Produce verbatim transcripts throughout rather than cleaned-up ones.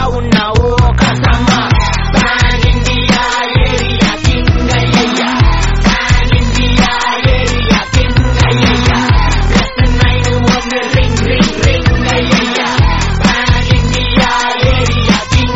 ఉన్నావు కసమ్మ Pan India area king అయ్యయ్యా Pan India area king అయ్యయ్యా Plus nine one ring ring ring అయ్యయ్యా Pan India area king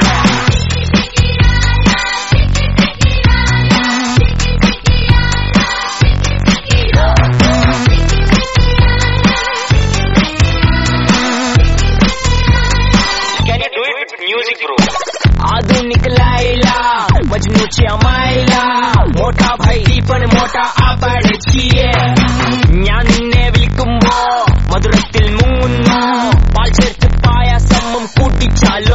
Music bro. आधुनिक लाइला मजनू ची अमाइला मोटा भाई पण मोटा आपण छिये ഞാനിന്നെ വിളിക്കുമ്പോ മധുരത്തിൽ മുങ്ങുന്നു പാൽ ചേർത്ത് പായസം കൂട്ടിച്ചാലോ